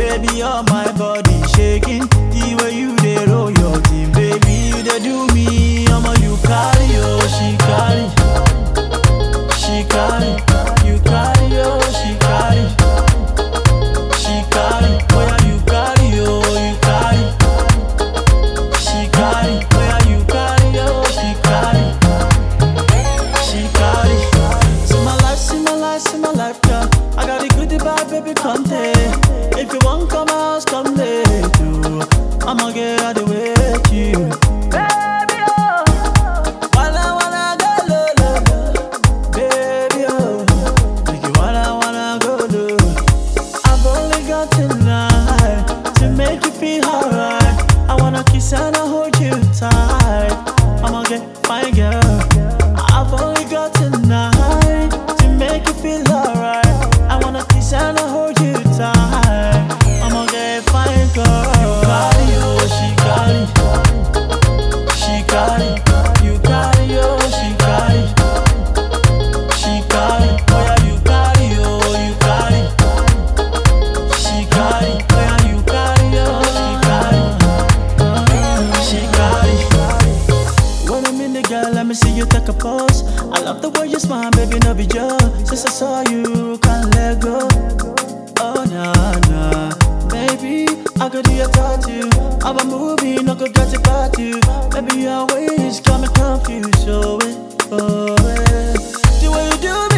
Baby, all my body shaking. The way you dey roll your thing, baby, you dey do me. Omo, you carry, oh, she carry. She carry, you carry, oh, she carry. She carry, oh yeah, you carry, oh, you carry. She carry, oh yeah, you carry, oh, she carry. She carry. See my life, see my life, see my life, girl. I got the goodie bag, baby, come there. If you want come house, come there too. I'ma get out the way with you. Baby, oh, wanna go low. Baby, oh, make you wanna go low. I've only got tonight to make you feel alright. I wanna kiss and I hold you tight. I'ma get my girl. I've only got tonight to make you feel alright. I wanna kiss and I hold you tight. I'ma get fine girl. You carry, oh, she carry. She carry. You carry, oh, she carry. She carry. Oh yeah, you carry, oh, you carry. She carry. Oh yeah, you carry, oh, she carry. She carry. When I'm in the girl, let me see you take a pose. I love the way you smile, baby, no be joke. Since I saw you, can't let go. Oh nah, baby, I could do your tattoo. I'm a movie, no go get it back you. Baby, your ways got me confused, oh it. The way you do